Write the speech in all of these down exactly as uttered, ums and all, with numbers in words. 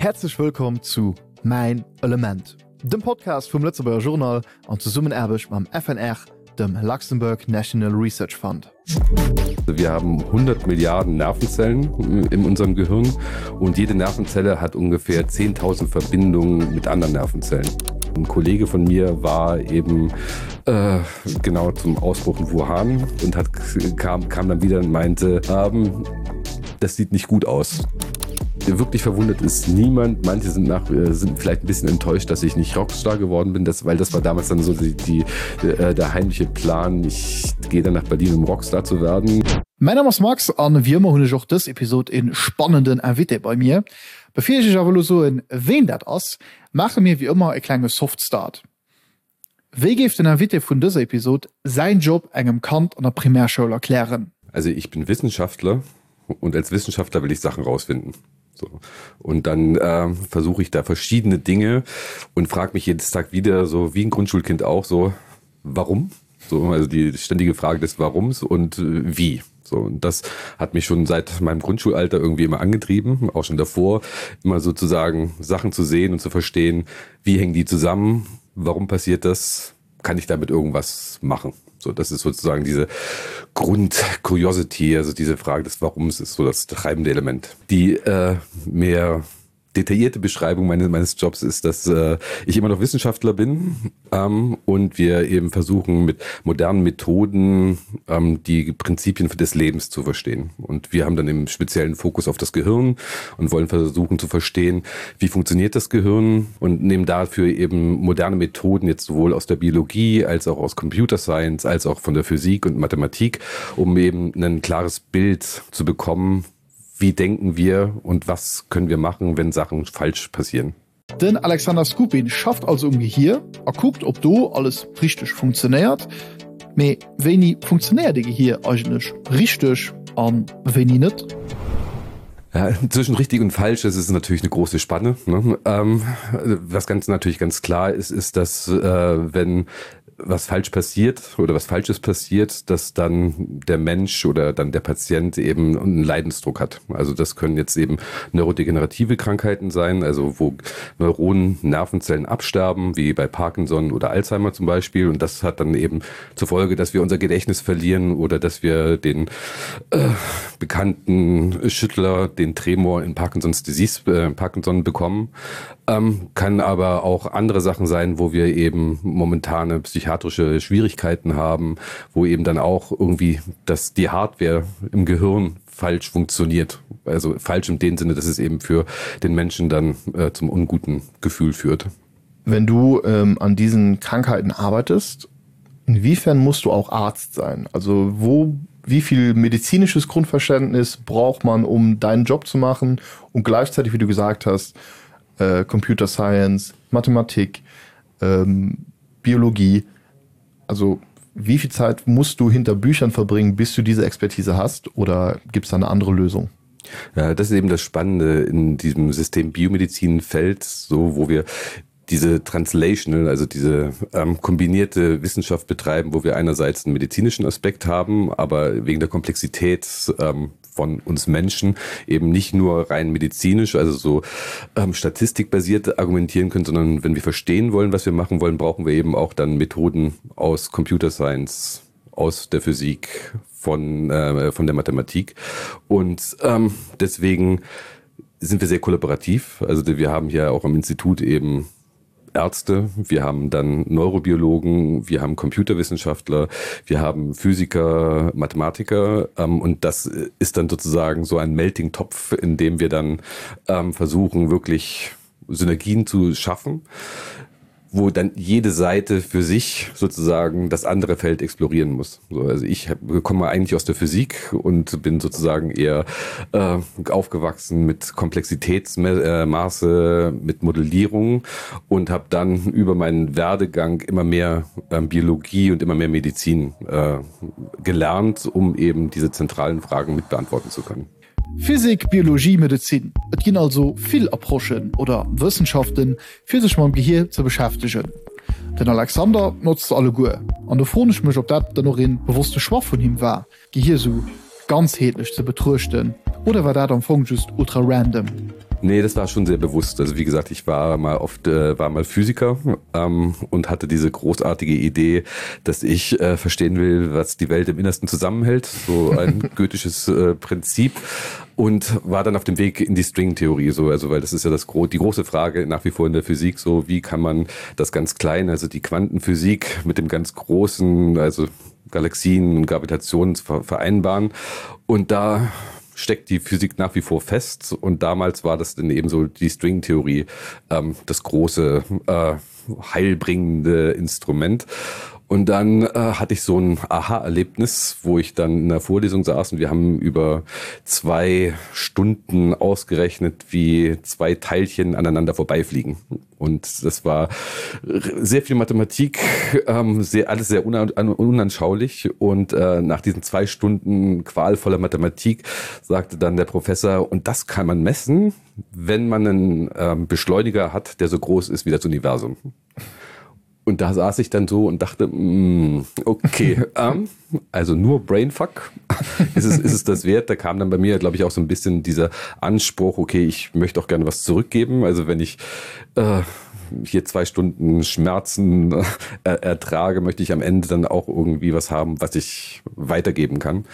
Herzlich willkommen zu Mein Element, dem Podcast vom Lützeburger Journal und zusammen erbig beim F N R, dem Luxembourg National Research Fund. Wir haben hundert Milliarden Nervenzellen in unserem Gehirn und jede Nervenzelle hat ungefähr zehntausend Verbindungen mit anderen Nervenzellen. Ein Kollege von mir war eben äh, genau zum Ausbruch in Wuhan und hat, kam, kam dann wieder und meinte, ähm, das sieht nicht gut aus. Wirklich verwundert ist niemand. Manche sind, nach, sind vielleicht ein bisschen enttäuscht, dass ich nicht Rockstar geworden bin, das, weil das war damals dann so die, die, der, der heimliche Plan. Ich gehe dann nach Berlin, um Rockstar zu werden. Mein Name ist Max an wie immer hun ich auch das Episode in spannenden Invité bei mir. Bevor ich aber so in wen das ist, mache mir wie immer ein kleines Softstart. Wie gibt den Invité von dieser Episode seinen Job engem Kant an der Primärschule erklären? Also ich bin Wissenschaftler und als Wissenschaftler will ich Sachen rausfinden. So. Und dann äh, versuche ich da verschiedene Dinge und frage mich jedes Tag wieder, so wie ein Grundschulkind auch, so warum? So, also die ständige Frage des Warums und äh, wie. So, und das hat mich schon seit meinem Grundschulalter irgendwie immer angetrieben, auch schon davor, immer sozusagen Sachen zu sehen und zu verstehen, wie hängen die zusammen, warum passiert das, kann ich damit irgendwas machen. So, das ist sozusagen diese Grund-Curiosity, also diese Frage des Warums ist so das treibende Element. Die äh, mehr detaillierte Beschreibung meines, meines Jobs ist, dass äh, ich immer noch Wissenschaftler bin ähm, und wir eben versuchen, mit modernen Methoden ähm, die Prinzipien des Lebens zu verstehen. Und wir haben dann im speziellen Fokus auf das Gehirn und wollen versuchen zu verstehen, wie funktioniert das Gehirn und nehmen dafür eben moderne Methoden jetzt sowohl aus der Biologie als auch aus Computer Science als auch von der Physik und Mathematik, um eben ein klares Bild zu bekommen, wie denken wir und was können wir machen, wenn Sachen falsch passieren. Den Alexander Skupin schafft also um Gehir, er guckt, ob du alles richtig funktioniert. Me wenn funktioniert die Gehir eigentlich richtig an wenn nicht? Ja, zwischen richtig und falsch ist es natürlich eine große Spanne. Ne? Ähm, was ganz natürlich ganz klar ist, ist, dass äh, wenn was falsch passiert oder was Falsches passiert, dass dann der Mensch oder dann der Patient eben einen Leidensdruck hat. Also das können jetzt eben neurodegenerative Krankheiten sein, also wo Neuronen, Nervenzellen absterben, wie bei Parkinson oder Alzheimer zum Beispiel. Und das hat dann eben zur Folge, dass wir unser Gedächtnis verlieren oder dass wir den äh, bekannten Schüttler, den Tremor in Parkinson's Disease, äh, Parkinson bekommen. Ähm, kann aber auch andere Sachen sein, wo wir eben momentane psychiatrische Schwierigkeiten haben, wo eben dann auch irgendwie das, die Hardware im Gehirn falsch funktioniert. Also falsch in dem Sinne, dass es eben für den Menschen dann äh, zum unguten Gefühl führt. Wenn du ähm, an diesen Krankheiten arbeitest, inwiefern musst du auch Arzt sein? Also wo, wie viel medizinisches Grundverständnis braucht man, um deinen Job zu machen und gleichzeitig, wie du gesagt hast, äh, Computer Science, Mathematik, ähm, Biologie, also wie viel Zeit musst du hinter Büchern verbringen, bis du diese Expertise hast, oder gibt es da eine andere Lösung? Ja, das ist eben das Spannende in diesem System Biomedizin-Feld, so wo wir diese Translational, also diese ähm, kombinierte Wissenschaft betreiben, wo wir einerseits einen medizinischen Aspekt haben, aber wegen der Komplexität ähm, von uns Menschen eben nicht nur rein medizinisch, also so ähm, statistikbasiert argumentieren können, sondern wenn wir verstehen wollen, was wir machen wollen, brauchen wir eben auch dann Methoden aus Computer Science, aus der Physik, von, äh, von der Mathematik. Und ähm, deswegen sind wir sehr kollaborativ. Also wir haben hier auch am Institut eben Ärzte, wir haben dann Neurobiologen, wir haben Computerwissenschaftler, wir haben Physiker, Mathematiker ähm, und das ist dann sozusagen so ein Melting-Topf, in dem wir dann ähm, versuchen, wirklich Synergien zu schaffen, wo dann jede Seite für sich sozusagen das andere Feld explorieren muss. So, also ich hab, komme eigentlich aus der Physik und bin sozusagen eher äh, aufgewachsen mit Komplexitätsmaße, mit Modellierung und habe dann über meinen Werdegang immer mehr äh, Biologie und immer mehr Medizin äh, gelernt, um eben diese zentralen Fragen mit beantworten zu können. Physik, Biologie, Medizin. Es gehen also viel Approchen oder Wissenschaften, für sich mit dem Gehirn zu beschäftigen. Den Alexander nutzt alle gut. Und da frage ich mich, ob das dann noch ein bewusster Schwach von ihm war, Gehirn so ganzheitlich zu betrachten. Oder war das am Anfang just ultra random? Nee, das war schon sehr bewusst. Also wie gesagt, ich war mal oft, äh, war mal Physiker ähm, und hatte diese großartige Idee, dass ich äh, verstehen will, was die Welt im Innersten zusammenhält. So ein goethisches äh, Prinzip. Und war dann auf dem Weg in die Stringtheorie, so, also weil das ist ja das gro- die große Frage nach wie vor in der Physik, so wie kann man das ganz Kleine, also die Quantenphysik mit dem ganz Großen, also Galaxien und Gravitation vereinbaren. Und da steckt die Physik nach wie vor fest. Und damals war das dann eben so die Stringtheorie, ähm, das große, äh, heilbringende Instrument. Und dann äh, hatte ich so ein Aha-Erlebnis, wo ich dann in der Vorlesung saß und wir haben über zwei Stunden ausgerechnet, wie zwei Teilchen aneinander vorbeifliegen. Und das war sehr viel Mathematik, ähm, sehr, alles sehr unan- unanschaulich. Und äh, nach diesen zwei Stunden qualvoller Mathematik sagte dann der Professor, und das kann man messen, wenn man einen ähm, Beschleuniger hat, der so groß ist wie das Universum. Und da saß ich dann so und dachte, mh, okay, ähm, also nur Brainfuck, ist es, ist es das wert? Da kam dann bei mir, glaube ich, auch so ein bisschen dieser Anspruch, okay, ich möchte auch gerne was zurückgeben. Also wenn ich äh, hier zwei Stunden Schmerzen äh, ertrage, möchte ich am Ende dann auch irgendwie was haben, was ich weitergeben kann.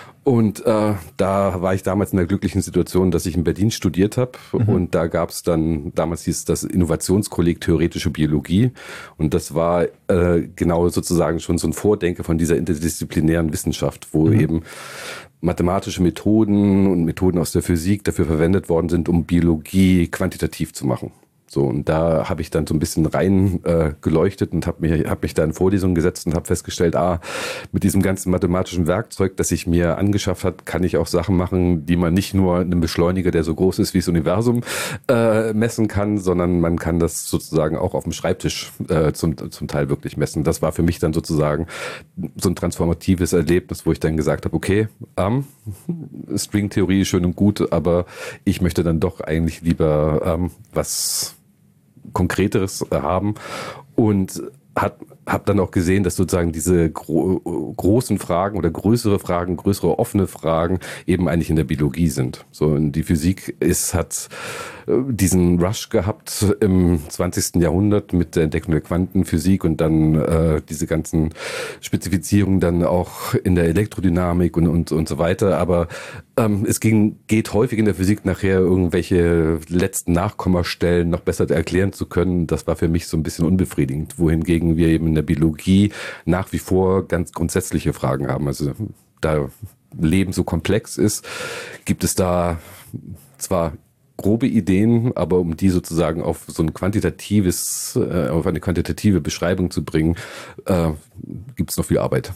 Und äh, da war ich damals in der glücklichen Situation, dass ich in Berlin studiert habe. Mhm. Und da gab es dann, damals hieß das Innovationskolleg Theoretische Biologie. Und das war äh, genau sozusagen schon so ein Vordenker von dieser interdisziplinären Wissenschaft, wo mhm. eben mathematische Methoden und Methoden aus der Physik dafür verwendet worden sind, um Biologie quantitativ zu machen. So, und da habe ich dann so ein bisschen rein äh, geleuchtet und habe mich, hab mich da in Vorlesungen gesetzt und habe festgestellt, ah, mit diesem ganzen mathematischen Werkzeug, das ich mir angeschafft habe, kann ich auch Sachen machen, die man nicht nur in einem Beschleuniger, der so groß ist wie das Universum, äh, messen kann, sondern man kann das sozusagen auch auf dem Schreibtisch äh, zum, zum Teil wirklich messen. Das war für mich dann sozusagen so ein transformatives Erlebnis, wo ich dann gesagt habe, okay, ähm, Stringtheorie schön und gut, aber ich möchte dann doch eigentlich lieber ähm, was Konkreteres haben und hat habe dann auch gesehen, dass sozusagen diese gro- großen Fragen oder größere Fragen, größere offene Fragen eben eigentlich in der Biologie sind. So, und die Physik ist, hat diesen Rush gehabt im zwanzigsten Jahrhundert mit der Entdeckung der Quantenphysik und dann äh, diese ganzen Spezifizierungen dann auch in der Elektrodynamik und und und so weiter. Aber ähm, es ging geht häufig in der Physik nachher irgendwelche letzten Nachkommastellen noch besser erklären zu können. Das war für mich so ein bisschen unbefriedigend, wohingegen wir eben in der Biologie nach wie vor ganz grundsätzliche Fragen haben. Also da Leben so komplex ist, gibt es da zwar grobe Ideen, aber um die sozusagen auf so ein quantitatives, äh, auf eine quantitative Beschreibung zu bringen, äh, gibt es noch viel Arbeit.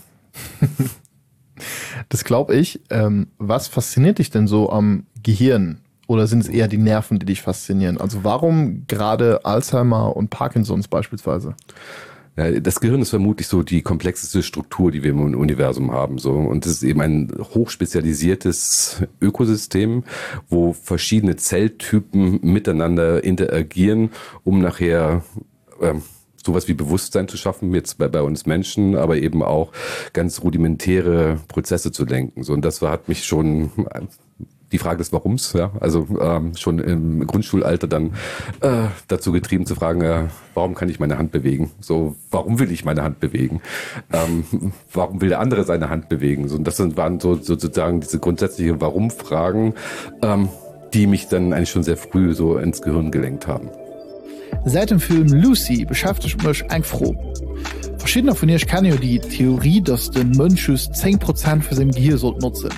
Das glaube ich. Ähm, was fasziniert dich denn so am Gehirn? Oder sind es eher die Nerven, die dich faszinieren? Also warum gerade Alzheimer und Parkinsons beispielsweise? Ja, das Gehirn ist vermutlich so die komplexeste Struktur, die wir im Universum haben. So. Und es ist eben ein hochspezialisiertes Ökosystem, wo verschiedene Zelltypen miteinander interagieren, um nachher ähm, sowas wie Bewusstsein zu schaffen, jetzt bei, bei uns Menschen, aber eben auch ganz rudimentäre Prozesse zu lenken. So, und das war, hat mich schon die Frage des Warums, ja, also ähm, schon im Grundschulalter dann äh, dazu getrieben zu fragen, äh, warum kann ich meine Hand bewegen? So, warum will ich meine Hand bewegen? Ähm, warum will der andere seine Hand bewegen? So, und das sind, waren so, so sozusagen diese grundsätzliche Warum-Fragen, ähm, die mich dann eigentlich schon sehr früh so ins Gehirn gelenkt haben. Seit dem Film Lucy beschäftigt mich eng froh. Verschiedene von euch kennen ja die Theorie, dass den Mönchus zehn Prozent für sein Gehirn sollte nutzen.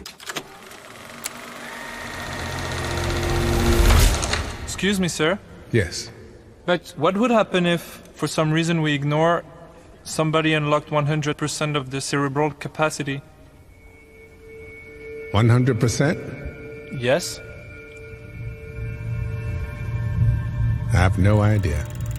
Excuse me, sir? Yes. But what would happen if, for some reason, we ignore somebody unlocked one hundred percent of the cerebral capacity? one hundred percent? Yes? I have no idea.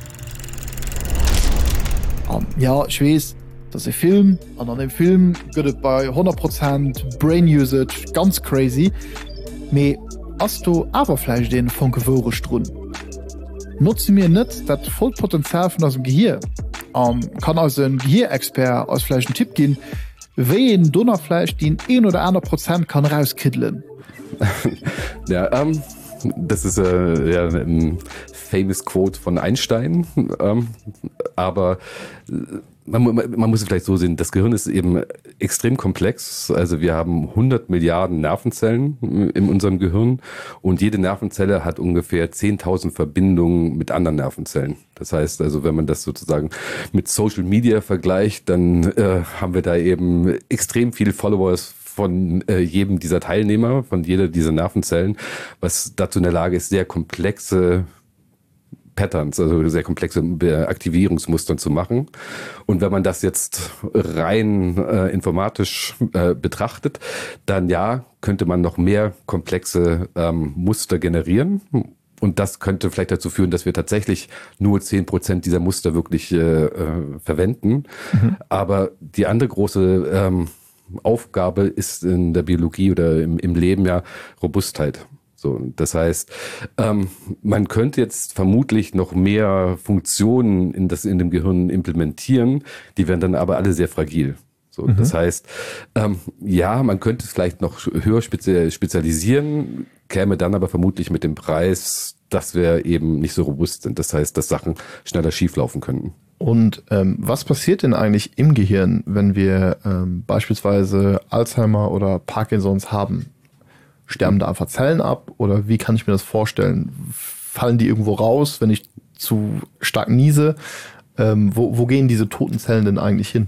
Um, ja, ich weiß, das ist ein Film, und an dem Film geht es bei hundert Prozent Brain Usage ganz crazy. Aber hast du aber vielleicht den von Gewore strun? Nutze mir nicht das Vollpotenzial von unserem Gehirn. Um, kann also ein Gehirnexpert als vielleicht einen Tipp geben, wie ein Donnerfleisch den ein oder andere Prozent kann rauskitteln. Ja, ähm, das ist äh, ja, ein famous Quote von Einstein, ähm, aber man, man muss es vielleicht so sehen, das Gehirn ist eben extrem komplex, also wir haben hundert Milliarden Nervenzellen in unserem Gehirn und jede Nervenzelle hat ungefähr zehntausend Verbindungen mit anderen Nervenzellen. Das heißt also, wenn man das sozusagen mit Social Media vergleicht, dann äh, haben wir da eben extrem viele Followers von äh, jedem dieser Teilnehmer, von jeder dieser Nervenzellen, was dazu in der Lage ist, sehr komplexe Patterns, also sehr komplexe Aktivierungsmustern zu machen. Und wenn man das jetzt rein äh, informatisch äh, betrachtet, dann ja, könnte man noch mehr komplexe ähm, Muster generieren. Und das könnte vielleicht dazu führen, dass wir tatsächlich nur zehn Prozent dieser Muster wirklich äh, äh, verwenden. Mhm. Aber die andere große ähm, Aufgabe ist in der Biologie oder im, im Leben ja Robustheit. So, das heißt, ähm, man könnte jetzt vermutlich noch mehr Funktionen in, das, in dem Gehirn implementieren, die werden dann aber alle sehr fragil. So, mhm. Das heißt, ähm, ja, man könnte es vielleicht noch höher spezi- spezialisieren, käme dann aber vermutlich mit dem Preis, dass wir eben nicht so robust sind. Das heißt, dass Sachen schneller schieflaufen könnten. Und ähm, was passiert denn eigentlich im Gehirn, wenn wir ähm, beispielsweise Alzheimer oder Parkinsons haben? Sterben da einfach Zellen ab oder wie kann ich mir das vorstellen? Fallen die irgendwo raus, wenn ich zu stark niese? Ähm, wo, wo gehen diese toten Zellen denn eigentlich hin?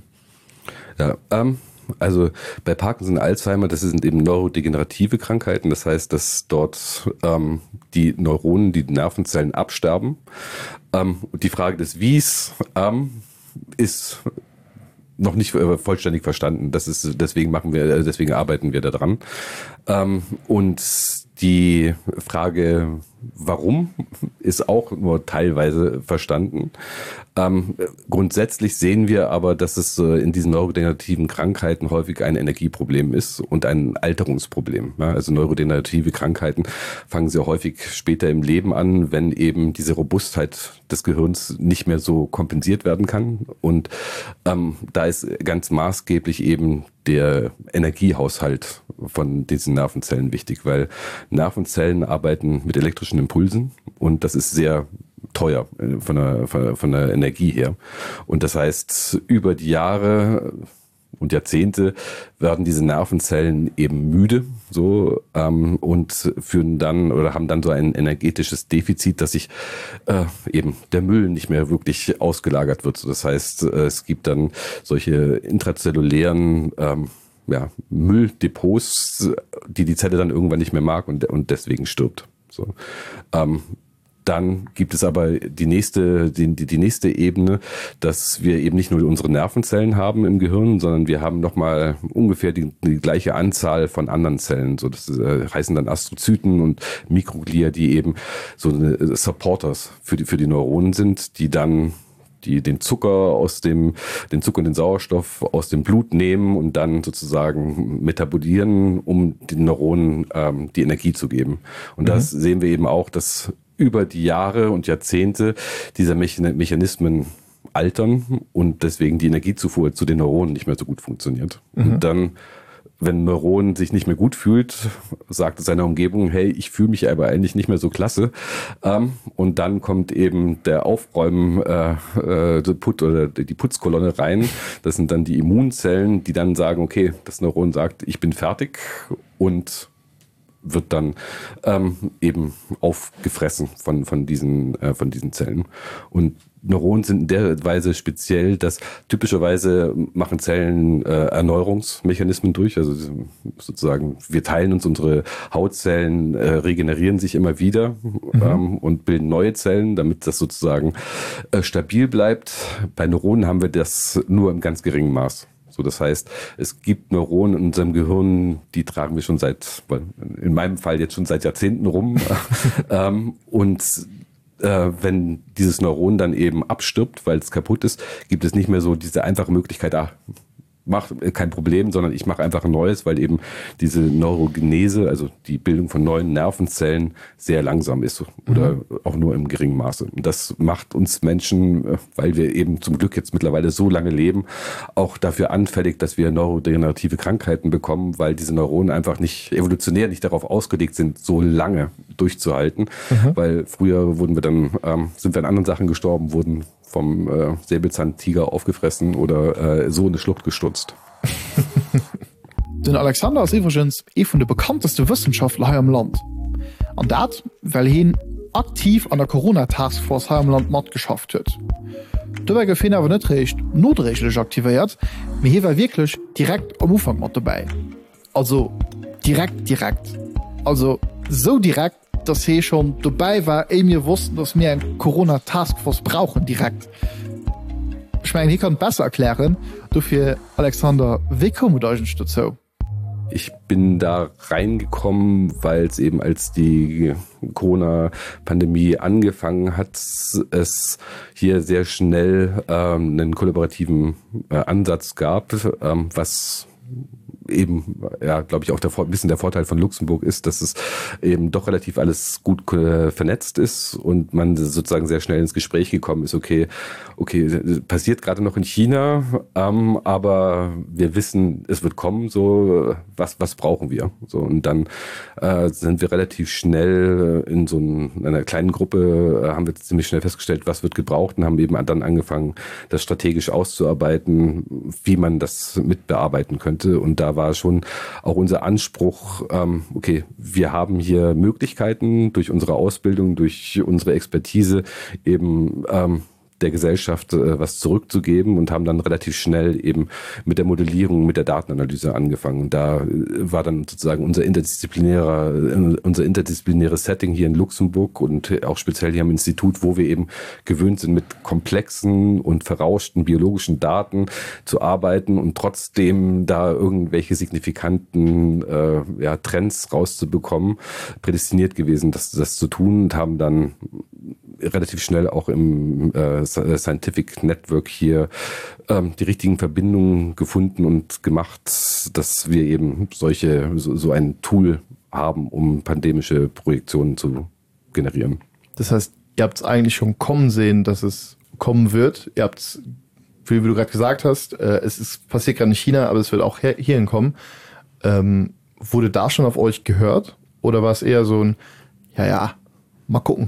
Ja, ähm, also bei Parkinson und Alzheimer, das sind eben neurodegenerative Krankheiten. Das heißt, dass dort ähm, die Neuronen, die Nervenzellen absterben. Ähm, und die Frage des Wies ähm, ist noch nicht vollständig verstanden. Das ist, deswegen machen wir, deswegen arbeiten wir da dran. Ähm, und die Frage, warum, ist auch nur teilweise verstanden. Ähm, grundsätzlich sehen wir aber, dass es äh, in diesen neurodegenerativen Krankheiten häufig ein Energieproblem ist und ein Alterungsproblem. Ja, also neurodegenerative Krankheiten fangen sehr häufig später im Leben an, wenn eben diese Robustheit des Gehirns nicht mehr so kompensiert werden kann. Und ähm, da ist ganz maßgeblich eben der Energiehaushalt von diesen Nervenzellen wichtig, weil Nervenzellen arbeiten mit elektrischen Impulsen und das ist sehr teuer von der, von der Energie her. Und das heißt, über die Jahre und Jahrzehnte werden diese Nervenzellen eben müde, so ähm, und führen dann oder haben dann so ein energetisches Defizit, dass sich äh, eben der Müll nicht mehr wirklich ausgelagert wird. So, das heißt, äh, es gibt dann solche intrazellulären ähm, ja, Mülldepots, die die Zelle dann irgendwann nicht mehr mag und, und deswegen stirbt. So. Ähm, Dann gibt es aber die nächste, die, die nächste Ebene, dass wir eben nicht nur unsere Nervenzellen haben im Gehirn, sondern wir haben nochmal ungefähr die, die gleiche Anzahl von anderen Zellen. So, das äh, heißen dann Astrozyten und Mikroglia, die eben so eine Supporters für die, für die Neuronen sind, die dann die den Zucker aus dem, den Zucker und den Sauerstoff aus dem Blut nehmen und dann sozusagen metabolieren, um den Neuronen ähm, die Energie zu geben. Und mhm. das sehen wir eben auch, dass über die Jahre und Jahrzehnte dieser Mechanismen altern und deswegen die Energiezufuhr zu den Neuronen nicht mehr so gut funktioniert. Mhm. Und dann, wenn ein Neuron sich nicht mehr gut fühlt, sagt es seiner Umgebung, hey, ich fühle mich aber eigentlich nicht mehr so klasse. Ähm, und dann kommt eben der Aufräumen, äh, äh, Put oder die Putzkolonne rein. Das sind dann die Immunzellen, die dann sagen, okay, das Neuron sagt, ich bin fertig und wird dann ähm, eben aufgefressen von, von, diesen, äh, von diesen Zellen. Und Neuronen sind in der Weise speziell, dass typischerweise machen Zellen äh, Erneuerungsmechanismen durch. Also sozusagen, wir teilen uns, unsere Hautzellen äh, regenerieren sich immer wieder mhm. ähm, und bilden neue Zellen, damit das sozusagen äh, stabil bleibt. Bei Neuronen haben wir das nur im ganz geringen Maß. So, das heißt, es gibt Neuronen in unserem Gehirn, die tragen wir schon seit, in meinem Fall jetzt schon seit Jahrzehnten rum. ähm, und äh, wenn dieses Neuron dann eben abstirbt, weil es kaputt ist, gibt es nicht mehr so diese einfache Möglichkeit, ah, mache kein Problem, sondern ich mache einfach ein neues, weil eben diese Neurogenese, also die Bildung von neuen Nervenzellen, sehr langsam ist oder mhm. auch nur im geringen Maße. Und das macht uns Menschen, weil wir eben zum Glück jetzt mittlerweile so lange leben, auch dafür anfällig, dass wir neurodegenerative Krankheiten bekommen, weil diese Neuronen einfach nicht evolutionär nicht darauf ausgelegt sind, so lange durchzuhalten. Mhm. Weil früher wurden wir dann, ähm, sind wir an anderen Sachen gestorben, wurden vom äh, Säbelzahntiger aufgefressen oder äh, so in eine Schlucht gestutzt. Den Alexander ist übrigens eh von der bekannteste Wissenschaftler hier im Land. Und das, weil er aktiv an der Corona-Taskforce hier im Land Mod geschafft hat. Dabei gefällt aber nicht recht notrechtlich aktiviert, mir hier war wirklich direkt am Anfang mit dabei. Also direkt, direkt. Also so direkt, dass hier schon dabei war, ehe wir wussten, dass wir ein Corona-Taskforce brauchen, direkt. Ich meine, hier kann besser erklären, dafür, Alexander, wie kommen wir euch dazu? Ich bin da reingekommen, weil es eben als die Corona-Pandemie angefangen hat, es hier sehr schnell ähm, einen kollaborativen äh, Ansatz gab, ähm, was eben, ja, glaube ich, auch der, ein bisschen der Vorteil von Luxemburg ist, dass es eben doch relativ alles gut äh, vernetzt ist und man sozusagen sehr schnell ins Gespräch gekommen ist, okay, okay, passiert gerade noch in China, ähm, aber wir wissen, es wird kommen, so, was, was brauchen wir? So, und dann äh, sind wir relativ schnell in so ein, in einer kleinen Gruppe, äh, haben wir ziemlich schnell festgestellt, was wird gebraucht und haben eben dann angefangen, das strategisch auszuarbeiten, wie man das mitbearbeiten könnte. Und da war schon auch unser Anspruch, ähm, okay, wir haben hier Möglichkeiten durch unsere Ausbildung, durch unsere Expertise eben ähm, der Gesellschaft äh, was zurückzugeben und haben dann relativ schnell eben mit der Modellierung, mit der Datenanalyse angefangen. Und da äh, war dann sozusagen unser interdisziplinärer, äh, unser interdisziplinäres Setting hier in Luxemburg und auch speziell hier am Institut, wo wir eben gewöhnt sind, mit komplexen und verrauschten biologischen Daten zu arbeiten und trotzdem da irgendwelche signifikanten äh, ja, Trends rauszubekommen, prädestiniert gewesen, das, das zu tun und haben dann relativ schnell auch im äh, Scientific Network hier ähm, die richtigen Verbindungen gefunden und gemacht, dass wir eben solche so, so ein Tool haben, um pandemische Projektionen zu generieren. Das heißt, ihr habt es eigentlich schon kommen sehen, dass es kommen wird. Ihr habt es, wie du gerade gesagt hast, äh, es ist passiert gerade in China, aber es wird auch her- hierhin kommen. Ähm, wurde da schon auf euch gehört? Oder war es eher so ein, ja, ja, mal gucken?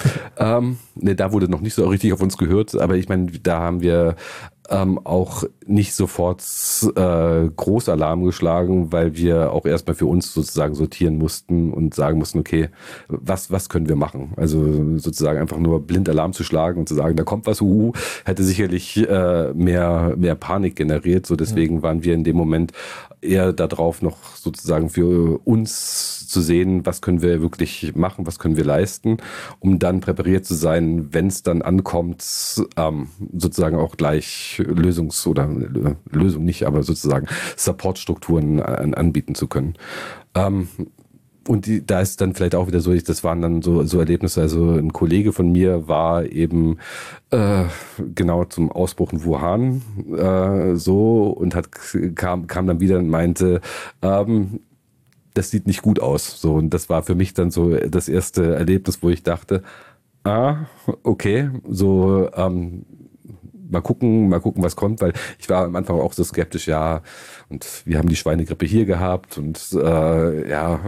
ähm, ne, da wurde noch nicht so richtig auf uns gehört, aber ich meine, da haben wir ähm, auch nicht sofort äh, Großalarm geschlagen, weil wir auch erstmal für uns sozusagen sortieren mussten und sagen mussten, okay, was, was können wir machen? Also sozusagen einfach nur blind Alarm zu schlagen und zu sagen, da kommt was, uh, hätte sicherlich äh, mehr, mehr Panik generiert. So deswegen ja. waren wir in dem Moment eher darauf noch sozusagen für uns zu sehen, was können wir wirklich machen, was können wir leisten, um dann präpariert zu sein, wenn es dann ankommt, ähm, sozusagen auch gleich Lösungs- oder äh, Lösung nicht, aber sozusagen Supportstrukturen an, anbieten zu können. Ähm, Und die, da ist dann vielleicht auch wieder so, das waren dann so, so Erlebnisse, also ein Kollege von mir war eben äh, genau zum Ausbruch in Wuhan äh, so und hat kam, kam dann wieder und meinte, ähm, das sieht nicht gut aus. So, und das war für mich dann so das erste Erlebnis, wo ich dachte, ah, okay, so ähm, mal gucken, mal gucken, was kommt, weil ich war am Anfang auch so skeptisch, ja, und wir haben die Schweinegrippe hier gehabt und äh, ja,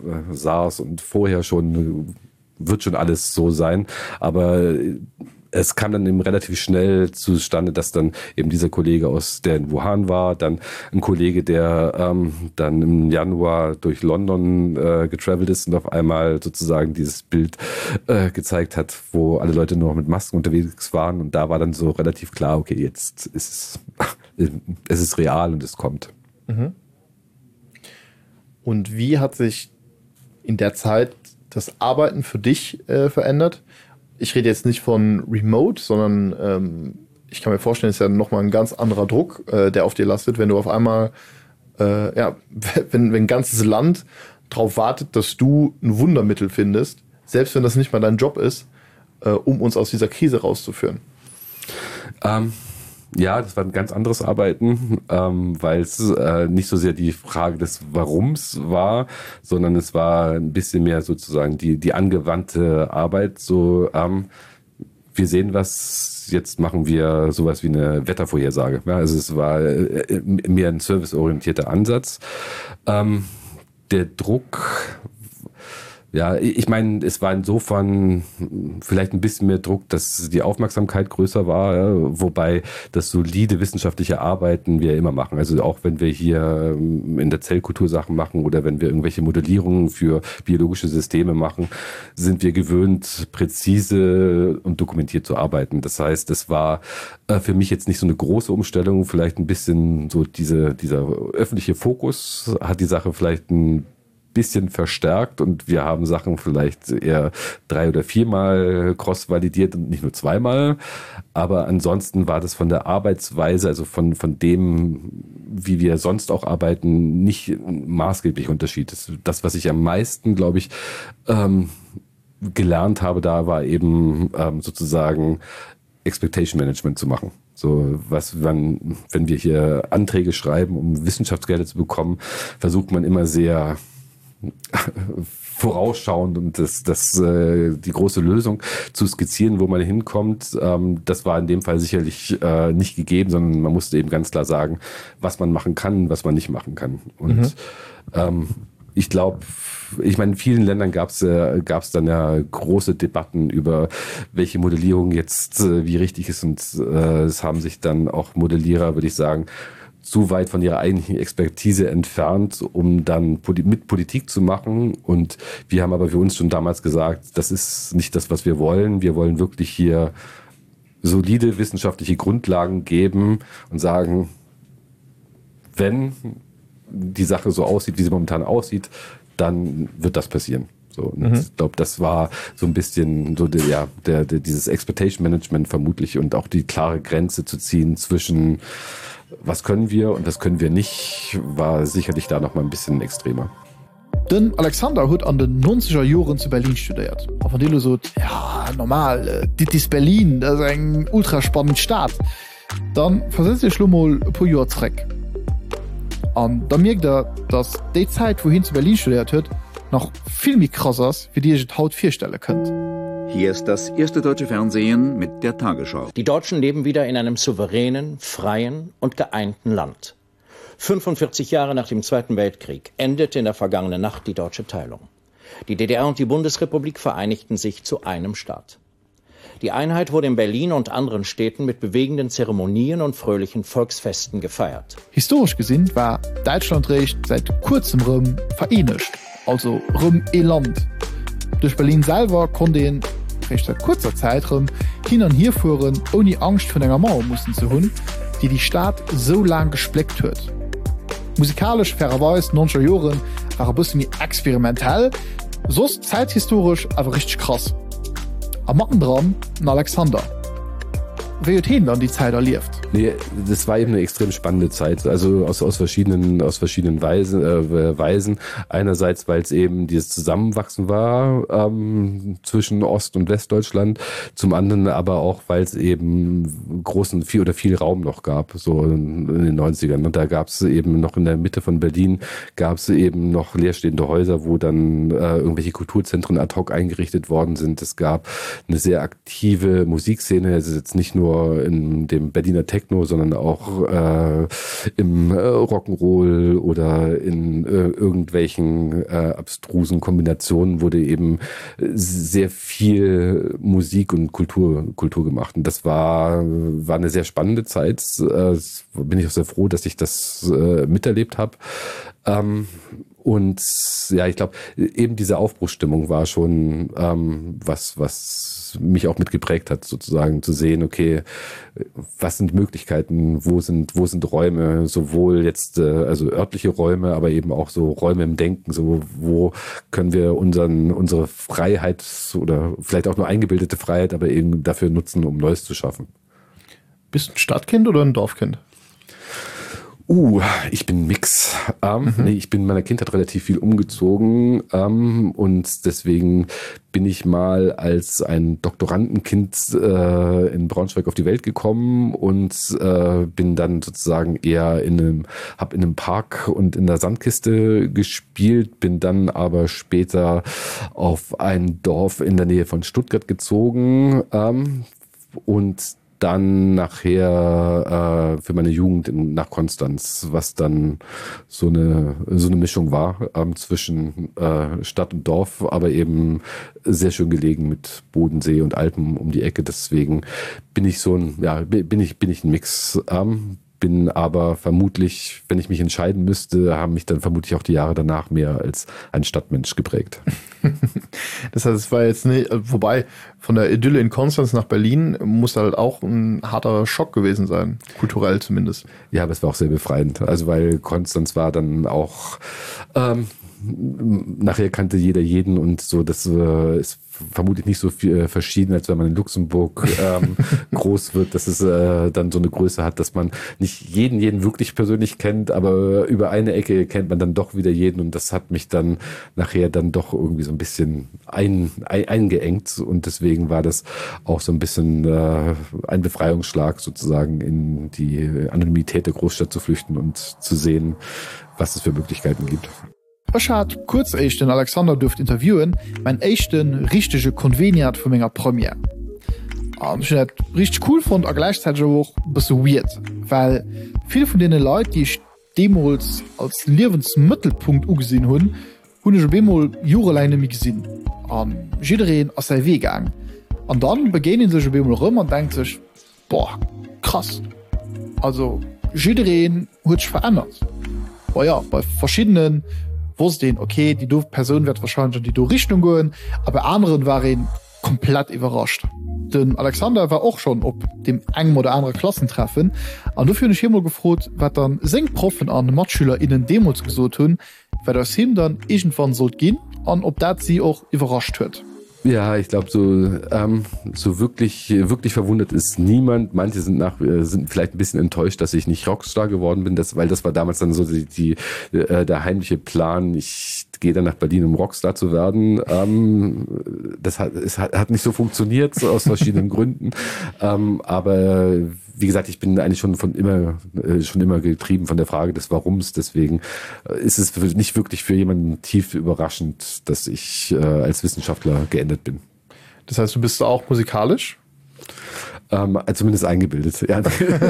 SARS und vorher schon, wird schon alles so sein, aber es kam dann eben relativ schnell zustande, dass dann eben dieser Kollege aus, der in Wuhan war, dann ein Kollege, der ähm, dann im Januar durch London äh, getravelt ist und auf einmal sozusagen dieses Bild äh, gezeigt hat, wo alle Leute nur noch mit Masken unterwegs waren und da war dann so relativ klar, okay, jetzt ist es, es ist real und es kommt. Mhm. Und wie hat sich in der Zeit das Arbeiten für dich äh, verändert? Ich rede jetzt nicht von Remote, sondern ähm, ich kann mir vorstellen, es ist ja nochmal ein ganz anderer Druck, äh, der auf dir lastet, wenn du auf einmal, äh, ja, wenn, wenn ein ganzes Land darauf wartet, dass du ein Wundermittel findest, selbst wenn das nicht mal dein Job ist, äh, um uns aus dieser Krise rauszuführen. Ähm, Ja, das war ein ganz anderes Arbeiten, ähm, weil es äh, nicht so sehr die Frage des Warums war, sondern es war ein bisschen mehr sozusagen die, die angewandte Arbeit. So, ähm, wir sehen was, jetzt machen wir sowas wie eine Wettervorhersage. Ja, also es war äh, mehr ein serviceorientierter Ansatz. Ähm, der Druck... Ja, ich meine, es war insofern vielleicht ein bisschen mehr Druck, dass die Aufmerksamkeit größer war, ja, wobei das solide wissenschaftliche Arbeiten wir immer machen. Also auch wenn wir hier in der Zellkultur Sachen machen oder wenn wir irgendwelche Modellierungen für biologische Systeme machen, sind wir gewöhnt, präzise und dokumentiert zu arbeiten. Das heißt, es war für mich jetzt nicht so eine große Umstellung, vielleicht ein bisschen so diese, dieser öffentliche Fokus hat die Sache vielleicht ein bisschen verstärkt und wir haben Sachen vielleicht eher drei- oder viermal cross-validiert und nicht nur zweimal. Aber ansonsten war das von der Arbeitsweise, also von, von dem, wie wir sonst auch arbeiten, nicht ein maßgeblicher Unterschied. Das, das was ich am meisten, glaube ich, ähm, gelernt habe, da war eben ähm, sozusagen Expectation Management zu machen. So, was, wenn, wenn wir hier Anträge schreiben, um Wissenschaftsgelder zu bekommen, versucht man immer sehr vorausschauend und das, das, äh, die große Lösung zu skizzieren, wo man hinkommt. Ähm, das war in dem Fall sicherlich äh, nicht gegeben, sondern man musste eben ganz klar sagen, was man machen kann, was man nicht machen kann. Und mhm. ähm, ich glaube, ich meine, in vielen Ländern gab es äh, gab's dann ja große Debatten über welche Modellierung jetzt äh, wie richtig ist und äh, es haben sich dann auch Modellierer, würde ich sagen, zu weit von ihrer eigentlichen Expertise entfernt, um dann mit Politik zu machen. Und wir haben aber für uns schon damals gesagt, das ist nicht das, was wir wollen. Wir wollen wirklich hier solide wissenschaftliche Grundlagen geben und sagen, wenn die Sache so aussieht, wie sie momentan aussieht, dann wird das passieren. So, und mhm. ich glaube, das war so ein bisschen so der, ja, der, der, dieses Expectation Management vermutlich und auch die klare Grenze zu ziehen zwischen was können wir und was können wir nicht, war sicherlich da noch mal ein bisschen extremer. Den Alexander hat an den neunziger Jahren zu Berlin studiert. Von dem so, ja, normal, das ist Berlin, das ist ein ultraspannender Stadt. Dann versetzt ihr schon mal ein paar Jahre zurück. Und dann merkt er, dass die Zeit, wohin zu Berlin studiert hat, noch viel mehr krass ist, wie die ihr es heute vorstellen könnt. Hier ist das erste deutsche Fernsehen mit der Tagesschau. Die Deutschen leben wieder in einem souveränen, freien und geeinten Land. fünfundvierzig Jahre nach dem Zweiten Weltkrieg endete in der vergangenen Nacht die deutsche Teilung. Die D D R und die Bundesrepublik vereinigten sich zu einem Staat. Die Einheit wurde in Berlin und anderen Städten mit bewegenden Zeremonien und fröhlichen Volksfesten gefeiert. Historisch gesehen war Deutschlandrecht seit kurzem Rum vereinigt, also Rum e Land. Durch Berlin selber konnte den recht seit kurzer Zeit rum hin und hier fuhren, ohne Angst vor einer Mauer mussten zu hun, die die Stadt so lang gespleckt wird. Musikalisch fairerweise neunziger Jahren war ein bisschen experimentell, so ist zeithistorisch aber richtig krass. Am Matten dran ein Alexander. Wie hat ihn dann die Zeit erlebt? Nee, das war eben eine extrem spannende Zeit, also aus, aus verschiedenen, aus verschiedenen Weisen, äh, Weisen. Einerseits, weil es eben dieses Zusammenwachsen war ähm, zwischen Ost- und Westdeutschland, zum anderen aber auch, weil es eben großen, viel oder viel Raum noch gab, so in, in den neunzigern. Und da gab es eben noch in der Mitte von Berlin, gab es eben noch leerstehende Häuser, wo dann äh, irgendwelche Kulturzentren ad hoc eingerichtet worden sind. Es gab eine sehr aktive Musikszene, es ist jetzt nicht nur in dem Berliner Techno, sondern auch äh, im äh, Rock'n'Roll oder in äh, irgendwelchen äh, abstrusen Kombinationen wurde eben sehr viel Musik und Kultur, Kultur gemacht. Und das war, war eine sehr spannende Zeit. Äh, bin ich auch sehr froh, dass ich das äh, miterlebt habe. Ähm, und ja, ich glaube, eben diese Aufbruchsstimmung war schon ähm, was, was mich auch mitgeprägt hat, sozusagen zu sehen, okay, was sind Möglichkeiten, wo sind, wo sind Räume, sowohl jetzt äh, also örtliche Räume, aber eben auch so Räume im Denken, so wo können wir unseren unsere Freiheit oder vielleicht auch nur eingebildete Freiheit, aber eben dafür nutzen, um Neues zu schaffen. Bist du ein Stadtkind oder ein Dorfkind? Uh, ich bin ein Mix. Ähm, mhm. nee, ich bin in meiner Kindheit relativ viel umgezogen ähm, und deswegen bin ich mal als ein Doktorandenkind äh, in Braunschweig auf die Welt gekommen und äh, bin dann sozusagen eher in einem, hab in einem Park und in der Sandkiste gespielt, bin dann aber später auf ein Dorf in der Nähe von Stuttgart gezogen ähm, und dann nachher äh, für meine Jugend in, nach Konstanz, was dann so eine so eine Mischung war ähm, zwischen äh, Stadt und Dorf, aber eben sehr schön gelegen mit Bodensee und Alpen um die Ecke. Deswegen bin ich so ein, ja, bin ich bin ich ein Mix. Ähm, bin aber vermutlich, wenn ich mich entscheiden müsste, haben mich dann vermutlich auch die Jahre danach mehr als ein Stadtmensch geprägt. Das heißt, es war jetzt nicht, wobei von der Idylle in Konstanz nach Berlin muss halt auch ein harter Schock gewesen sein, kulturell zumindest. Ja, aber es war auch sehr befreiend, also weil Konstanz war dann auch, ähm, nachher kannte jeder jeden und so, das äh, ist vermutlich nicht so viel äh, verschieden, als wenn man in Luxemburg ähm, groß wird, dass es äh, dann so eine Größe hat, dass man nicht jeden, jeden wirklich persönlich kennt, aber über eine Ecke kennt man dann doch wieder jeden und das hat mich dann nachher dann doch irgendwie so ein bisschen ein, ein, eingeengt und deswegen war das auch so ein bisschen äh, ein Befreiungsschlag sozusagen in die Anonymität der Großstadt zu flüchten und zu sehen, was es für Möglichkeiten gibt. Ich hat kurz echt den Alexander dürft interviewen, mein echten richtige Konveniat von meiner Premiere. Und ich net richtig cool fand, aber gleichzeitig auch ein bisschen weird, weil viele von denen Leute, die ich damals als Lebensmittelpunkt angesehen haben, habe ich bemol jahrelang nicht gesehen. Und jeder aus seinem Weg gegangen. Und dann begegnen sich bemol rum und denkt sich, boah, krass. Also, jeder hat sich verändert. Aber ja, bei verschiedenen den okay, die do Person wird wahrscheinlich die do Richtung gehen, aber anderen waren komplett überrascht. Denn Alexander war auch schon ob dem engen oder andere Klassentreffen an dafür nicht immer gefroht, wat dann Senkprofen an MatschülerInnen Demos gesucht tun, weil das hin dann irgendwann soll gehen an ob dat sie auch überrascht wird. Ja, ich glaube, so, ähm, so wirklich, wirklich verwundert ist niemand. Manche sind nach, sind vielleicht ein bisschen enttäuscht, dass ich nicht Rockstar geworden bin, das, weil das war damals dann so die, die, äh, der heimliche Plan. Ich gehe dann nach Berlin, um Rockstar zu werden. Ähm, das hat, es hat, hat nicht so funktioniert, so aus verschiedenen Gründen. Ähm, aber wie gesagt, ich bin eigentlich schon von immer, äh, schon immer getrieben von der Frage des Warums. Deswegen äh, ist es nicht wirklich für jemanden tief überraschend, dass ich äh, als Wissenschaftler geendet bin. Das heißt, du bist auch musikalisch? Ähm, zumindest eingebildet. Ja.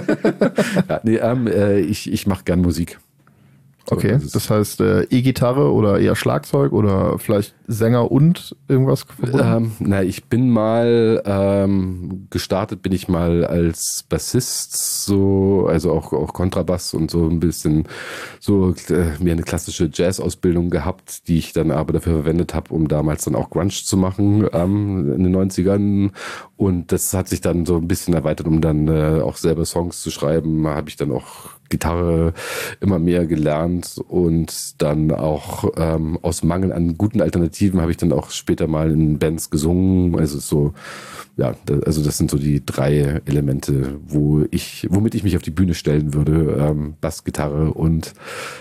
ja, nee, ähm, äh, ich ich mache gern Musik. So, okay, das, das heißt äh, E-Gitarre oder eher Schlagzeug oder vielleicht Sänger und irgendwas? Ähm, na, ich bin mal ähm, gestartet, bin ich mal als Bassist, so also auch auch Kontrabass und so ein bisschen so äh, mir eine klassische Jazz-Ausbildung gehabt, die ich dann aber dafür verwendet habe, um damals dann auch Grunge zu machen ähm, in den neunzigern und das hat sich dann so ein bisschen erweitert, um dann äh, auch selber Songs zu schreiben, habe ich dann auch Gitarre immer mehr gelernt und dann auch ähm, aus Mangel an guten Alternativen habe ich dann auch später mal in Bands gesungen. Also so, ja, da, also das sind so die drei Elemente, wo ich, womit ich mich auf die Bühne stellen würde. Ähm, Bass, Gitarre und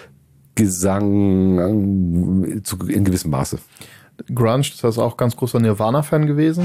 Gesang äh, zu, in gewissem Maße. Grunge, das heißt auch ganz großer Nirvana-Fan gewesen.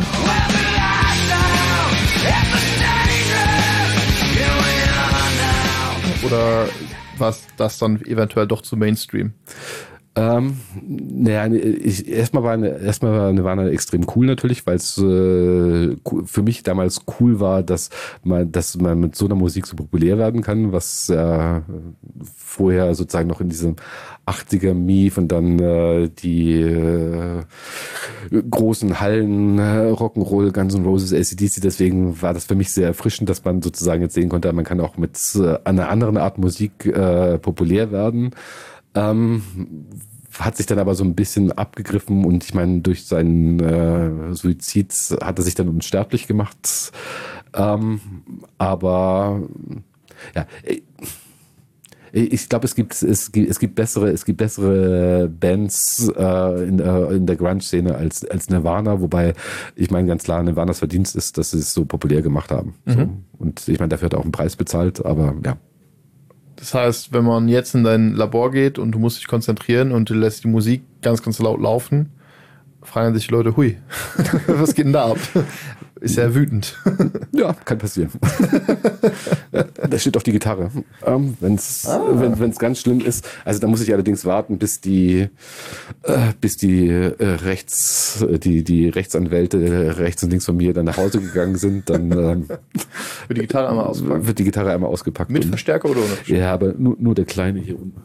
Oder war das dann eventuell doch zu Mainstream? Ähm, naja, ich, erstmal war eine, erstmal war Nirvana extrem cool natürlich, weil es äh, für mich damals cool war, dass man, dass man mit so einer Musik so populär werden kann, was äh, vorher sozusagen noch in diesem achtziger Mief und dann äh, die äh, großen Hallen, äh, Rock'n'Roll, Guns N' Roses, A C D C, deswegen war das für mich sehr erfrischend, dass man sozusagen jetzt sehen konnte, man kann auch mit äh, einer anderen Art Musik äh, populär werden. Ähm, hat sich dann aber so ein bisschen abgegriffen und ich meine, durch seinen äh, Suizid hat er sich dann unsterblich gemacht. Ähm, aber ja, ich glaube, es gibt es gibt es gibt bessere es gibt bessere Bands äh, in der in der Grunge-Szene als als Nirvana, wobei ich meine ganz klar Nirvanas Verdienst ist, dass sie es so populär gemacht haben. Mhm. So. Und ich meine, dafür hat er auch einen Preis bezahlt, aber ja. Das heißt, wenn man jetzt in dein Labor geht und du musst dich konzentrieren und du lässt die Musik ganz, ganz laut laufen, fragen sich die Leute, hui, was geht denn da ab? Ist ja wütend. Ja, kann passieren. Da steht auf die Gitarre. Ähm, wenn's, ah. wenn es ganz schlimm ist. Also da muss ich allerdings warten, bis die, äh, bis die äh, Rechts, die, die Rechtsanwälte rechts und links von mir dann nach Hause gegangen sind. Dann ähm, wird die Gitarre einmal ausgepackt. Wird die Gitarre einmal ausgepackt. Mit Verstärker oder ohne Verstärker? Ja, aber nur, nur der Kleine hier unten.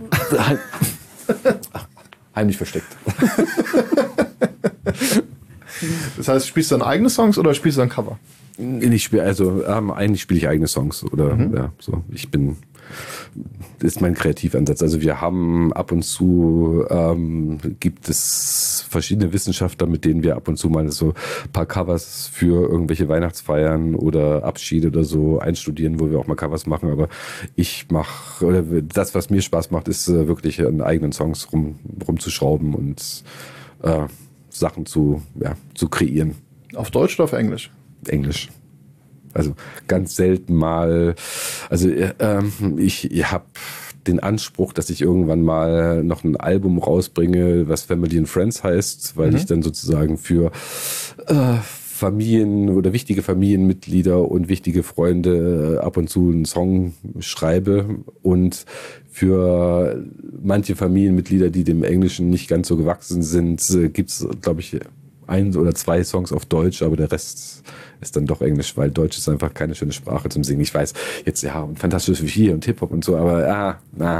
Heimlich versteckt. Das heißt, spielst du dann eigene Songs oder spielst du dann Cover? Ich spiele also ähm, eigentlich spiele ich eigene Songs oder mhm. ja so. Ich bin das ist mein Kreativansatz. Also wir haben ab und zu ähm, gibt es verschiedene Wissenschaftler, mit denen wir ab und zu mal so ein paar Covers für irgendwelche Weihnachtsfeiern oder Abschiede oder so einstudieren, wo wir auch mal Covers machen. Aber ich mache oder das, was mir Spaß macht, ist äh, wirklich an eigenen Songs rum rumzuschrauben und äh, Sachen zu, ja, zu kreieren. Auf Deutsch oder auf Englisch? Englisch. Also ganz selten mal, also ähm, ich, ich habe den Anspruch, dass ich irgendwann mal noch ein Album rausbringe, was Family and Friends heißt, weil mhm. ich dann sozusagen für äh, Familien oder wichtige Familienmitglieder und wichtige Freunde ab und zu einen Song schreibe und für manche Familienmitglieder, die dem Englischen nicht ganz so gewachsen sind, gibt es, glaube ich, ein oder zwei Songs auf Deutsch, aber der Rest ist dann doch Englisch, weil Deutsch ist einfach keine schöne Sprache zum Singen. Ich weiß, jetzt ja, und fantastisch wie hier und Hip-Hop und so, aber ah, na.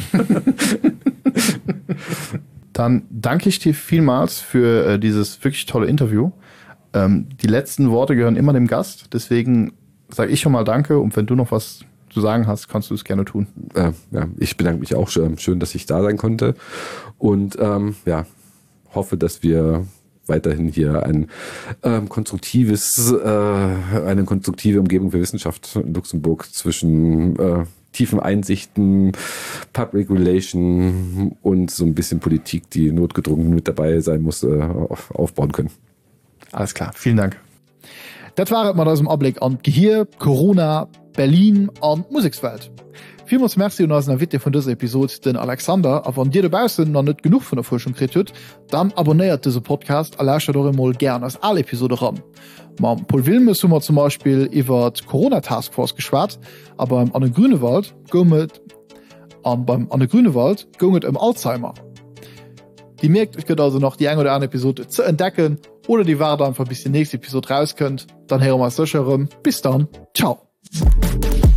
Dann danke ich dir vielmals für äh, dieses wirklich tolle Interview. Ähm, die letzten Worte gehören immer dem Gast, deswegen sage ich schon mal danke und wenn du noch was zu sagen hast, kannst du es gerne tun. Äh, ja, ich bedanke mich auch schön, schön, dass ich da sein konnte und ähm, ja, hoffe, dass wir weiterhin hier ein ähm, konstruktives, äh, eine konstruktive Umgebung für Wissenschaft in Luxemburg zwischen äh, tiefen Einsichten, Public Relation und so ein bisschen Politik, die notgedrungen mit dabei sein muss, äh, aufbauen können. Alles klar, vielen Dank. Das war mal aus dem Abblick an Gehir, Corona, Berlin an Musikswelt. Vielmals merci und als Witte von dieser Episode den Alexander, aber wenn dir dabei sind noch nicht genug von der Forschung kriegt, dann abonniert diesen Podcast, erlauscht doch mal gerne aus alle Episoden ran. Mit Paul Wilmes haben wir zum Beispiel über die Corona-Taskforce geschwärzt, aber an den Grünewald geht es an beim an der Grünewald geht es um Alzheimer. Die merkt, ich könnte also noch die eine oder andere Episode zu entdecken oder die war dann einfach bis die nächste Episode rauskommt. Dann hören wir uns sicher rum. Bis dann. Ciao.